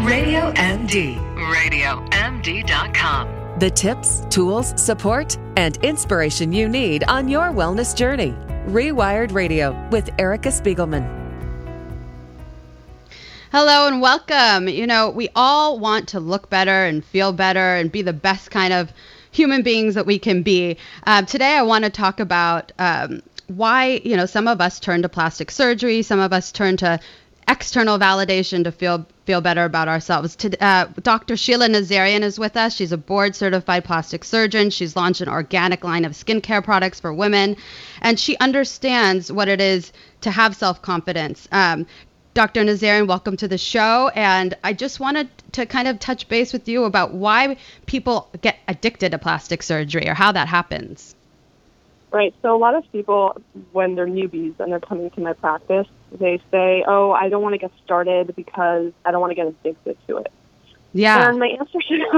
Radio MD. RadioMD.com. The tips, tools, support, and inspiration you need on your wellness journey. Rewired Radio with Erica Spiegelman. Hello and welcome. You know, we all want to look better and feel better and be the best kind of human beings that we can be. Today I want to talk about why, some of us turn to plastic surgery, some of us turn to external validation to feel better about ourselves. Dr. Sheila Nazarian is with us. She's a board-certified plastic surgeon. She's launched an organic line of skincare products for women, and she understands what it is to have self-confidence. Dr. Nazarian, welcome to the show, and I just wanted to kind of touch base with you about why people get addicted to plastic surgery or how that happens. Right. So a lot of people, when they're newbies and they're coming to my practice, they say, oh, I don't want to get started because I don't want to get addicted to it. Yeah. And my answer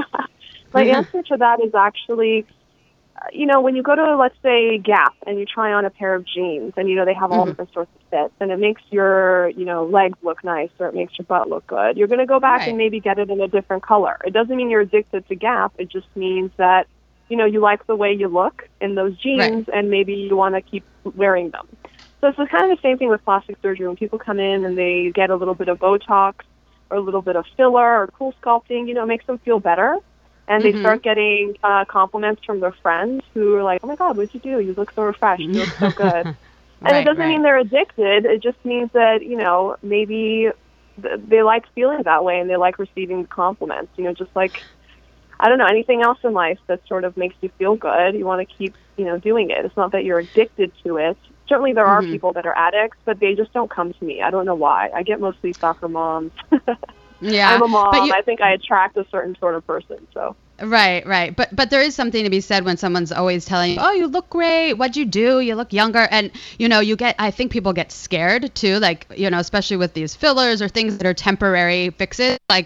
to that is actually, when you go to, let's say, Gap and you try on a pair of jeans and, they have all different sorts of fits and it makes your, legs look nice or it makes your butt look good. You're going to go back and maybe get it in a different color. It doesn't mean you're addicted to Gap. It just means that, you like the way you look in those jeans and maybe you want to keep wearing them. So it's kind of the same thing with plastic surgery. When people come in and they get a little bit of Botox or a little bit of filler or cool sculpting, it makes them feel better. And they start getting compliments from their friends who are like, oh, my God, what did you do? You look so refreshed. You look so good. And it doesn't mean they're addicted. It just means that, maybe they like feeling that way and they like receiving compliments, just like, I don't know, anything else in life that sort of makes you feel good. You want to keep, doing it. It's not that you're addicted to it. Certainly there are people that are addicts, but they just don't come to me. I don't know why. I get mostly soccer moms. Yeah. I'm a mom. I think I attract a certain sort of person. So. Right. But there is something to be said when someone's always telling you, oh, you look great. What'd you do? You look younger. And, I think people get scared too, like, especially with these fillers or things that are temporary fixes, like,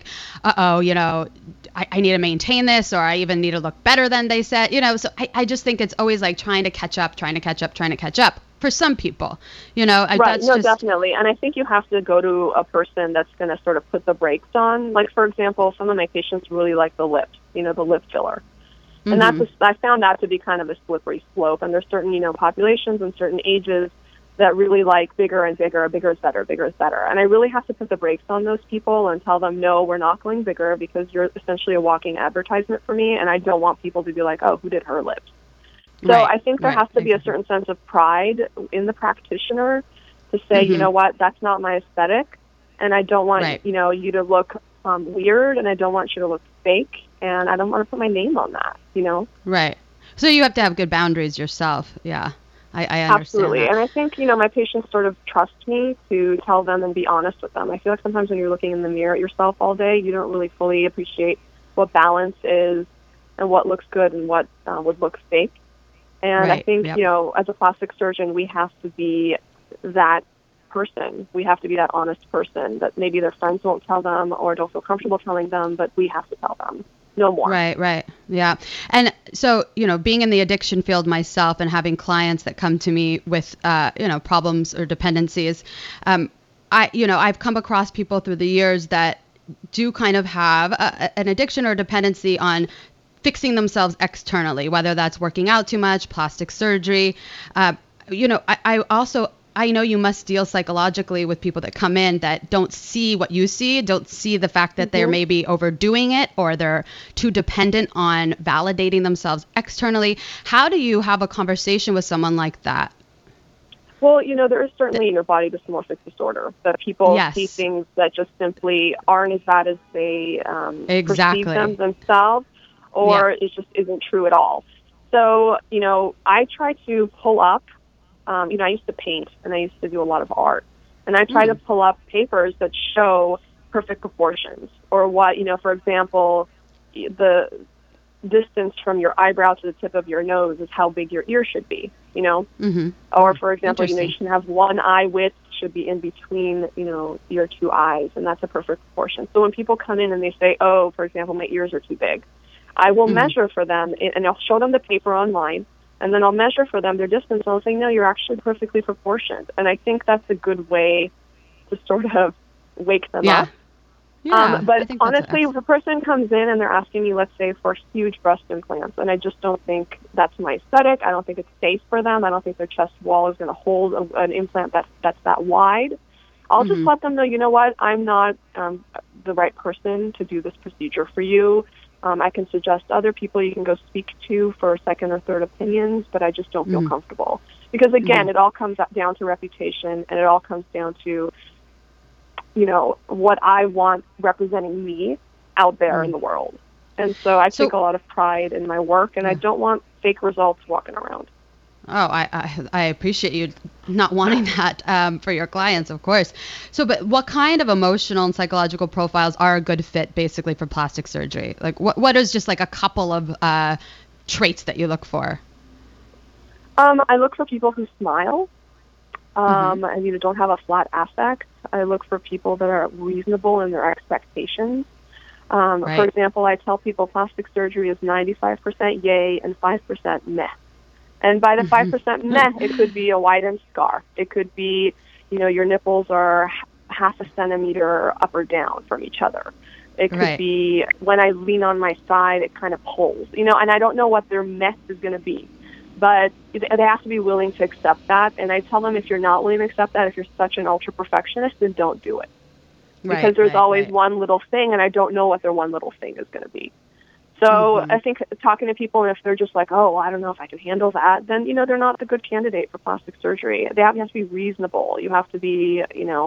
I need to maintain this, or I even need to look better than they said, so I just think it's always like trying to catch up for some people, Right. Definitely. And I think you have to go to a person that's going to sort of put the brakes on. Like, for example, some of my patients really like the lips, the lip filler. And I found that to be kind of a slippery slope. And there's certain, populations and certain ages that really like bigger and bigger. Bigger is better, bigger is better. And I really have to put the brakes on those people and tell them, no, we're not going bigger because you're essentially a walking advertisement for me. And I don't want people to be like, oh, who did her lips? So I think there has to be a certain sense of pride in the practitioner to say, you know what, that's not my aesthetic. And I don't want, you to look weird, and I don't want you to look fake. And I don't want to put my name on that, Right. So you have to have good boundaries yourself. Yeah. I understand. Absolutely. That. And I think, my patients sort of trust me to tell them and be honest with them. I feel like sometimes when you're looking in the mirror at yourself all day, you don't really fully appreciate what balance is and what looks good and what would look fake. And I think, as a plastic surgeon, we have to be that person. We have to be that honest person that maybe their friends won't tell them or don't feel comfortable telling them, but we have to tell them. No more. Right. Yeah. And so, being in the addiction field myself and having clients that come to me with, problems or dependencies, I've come across people through the years that do kind of have an addiction or dependency on fixing themselves externally, whether that's working out too much, plastic surgery. I know you must deal psychologically with people that come in that don't see what you see, don't see the fact that they're maybe overdoing it or they're too dependent on validating themselves externally. How do you have a conversation with someone like that? Well, there is certainly body dysmorphic disorder, that people see things that just simply aren't as bad as they perceive them themselves, or it just isn't true at all. So, I try to pull up, I used to paint and I used to do a lot of art, and I try to pull up papers that show perfect proportions, or what, for example, the distance from your eyebrow to the tip of your nose is how big your ear should be, or for example, you should have one eye width should be in between, your two eyes, and that's a perfect proportion. So when people come in and they say, oh, for example, my ears are too big, I will measure for them, and I'll show them the paper online, and then I'll measure for them their distance, and I'll say, no, you're actually perfectly proportioned. And I think that's a good way to sort of wake them up. Yeah, but honestly, if a person comes in and they're asking me, let's say, for huge breast implants, and I just don't think that's my aesthetic, I don't think it's safe for them, I don't think their chest wall is going to hold an implant that's that wide, I'll just let them know, you know what, I'm not the right person to do this procedure for you. I can suggest other people you can go speak to for second or third opinions, but I just don't feel comfortable. Because, again, it all comes down to reputation, and it all comes down to, what I want representing me out there in the world. And so I take a lot of pride in my work, and I don't want fake results walking around. Oh, I appreciate you not wanting that for your clients, of course. So, but what kind of emotional and psychological profiles are a good fit, basically, for plastic surgery? Like, what is just like a couple of traits that you look for? I look for people who smile, and don't have a flat affect. I look for people that are reasonable in their expectations. For example, I tell people plastic surgery is 95% yay and 5% meh. And by the 5% meh, it could be a widened scar. It could be, your nipples are half a centimeter up or down from each other. It could be when I lean on my side, it kind of pulls, and I don't know what their mess is going to be. But they have to be willing to accept that. And I tell them, if you're not willing to accept that, if you're such an ultra-perfectionist, then don't do it. Because there's always one little thing, and I don't know what their one little thing is going to be. So I think talking to people, and if they're just like, oh, I don't know if I can handle that, then, they're not the good candidate for plastic surgery. They have to be reasonable. You have to be,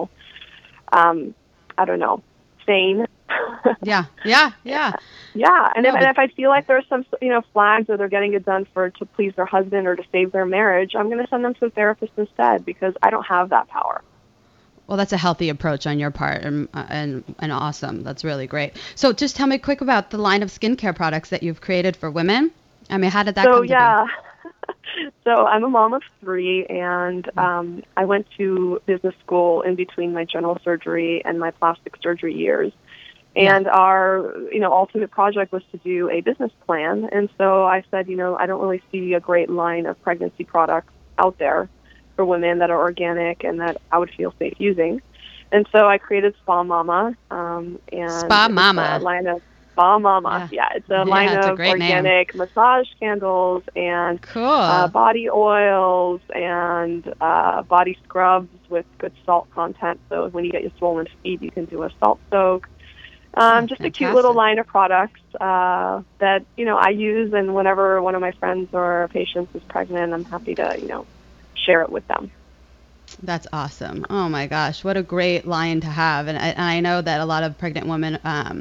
sane. Yeah. And if I feel like there's some, flags or they're getting it done to please their husband or to save their marriage, I'm going to send them to a therapist instead, because I don't have that power. Well, that's a healthy approach on your part, and awesome. That's really great. So just tell me quick about the line of skincare products that you've created for women. I mean, how did that come to be? So I'm a mom of 3, and I went to business school in between my general surgery and my plastic surgery years. And our, ultimate project was to do a business plan. And so I said, I don't really see a great line of pregnancy products out there for women that are organic and that I would feel safe using. And so I created Spa Mama. And Spa Mama. A line of Spa Mama. Yeah, it's a line of organic massage candles and body oils and body scrubs with good salt content. So when you get your swollen feet, you can do a salt soak. Just a cute little line of products that, I use, and whenever one of my friends or patients is pregnant, I'm happy to, share it with them. That's awesome. Oh, my gosh. What a great line to have. And I know that a lot of pregnant women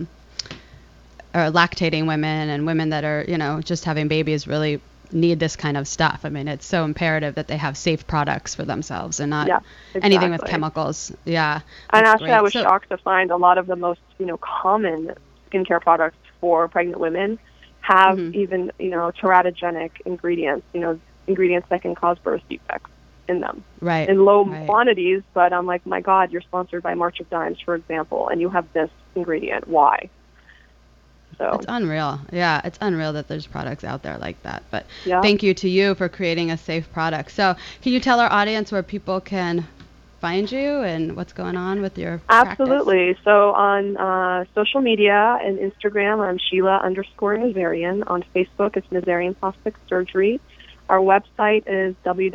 or lactating women and women that are, just having babies really need this kind of stuff. I mean, it's so imperative that they have safe products for themselves and not anything with chemicals. Yeah. And actually, I was shocked to find a lot of the most, common skincare products for pregnant women have even, teratogenic ingredients, ingredients that can cause birth defects in them. In low quantities, but I'm like, my God, you're sponsored by March of Dimes, for example, and you have this ingredient. Why? So it's unreal. Yeah, it's unreal that there's products out there like that. But thank you to you for creating a safe product. So can you tell our audience where people can find you and what's going on with your Absolutely. Practice? So on social media and Instagram, I'm Sheila_Nazarian. On Facebook, it's Nazarian Plastic Surgery. Our website is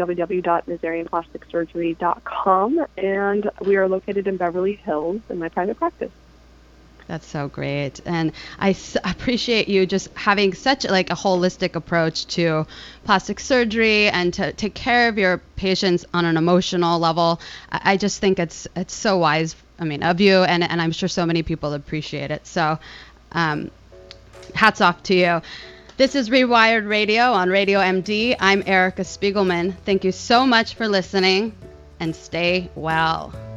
www.nazarianplasticsurgery.com, and we are located in Beverly Hills in my private practice. That's so great. And I appreciate you just having such a holistic approach to plastic surgery and to take care of your patients on an emotional level. I just think it's so wise, of you, and I'm sure so many people appreciate it. So hats off to you. This is Rewired Radio on Radio MD. I'm Erica Spiegelman. Thank you so much for listening, and stay well.